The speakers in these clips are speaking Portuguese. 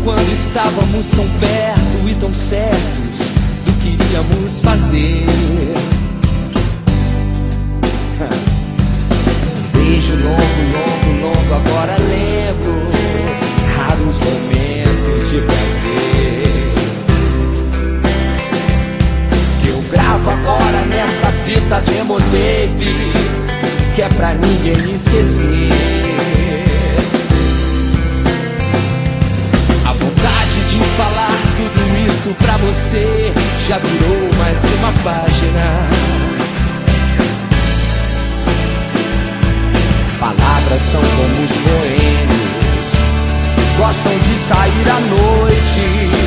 quando estávamos tão perto e tão certos do que iríamos fazer. Um beijo longo, longo, longo, agora lembro raros momentos de prazer que eu gravo agora nessa fita demo tape, que é pra ninguém esquecer. A vontade de falar tudo isso pra você já virou mais uma página. Palavras são como os boêmios, gostam de sair à noite.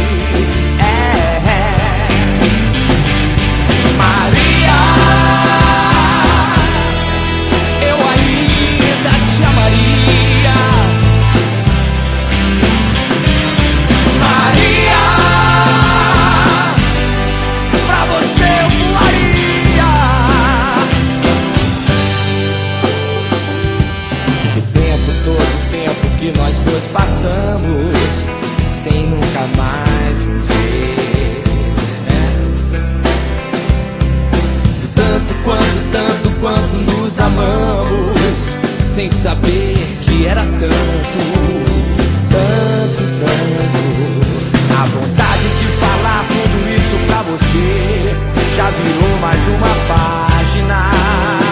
Maria, eu ainda te amaria. Maria, pra você eu voaria. O tempo, todo o tempo que nós dois passamos sem nunca mais nos ver, né? Tanto quanto nos amamos, sem saber que era tanto. A vontade de falar tudo isso pra você já virou mais uma página.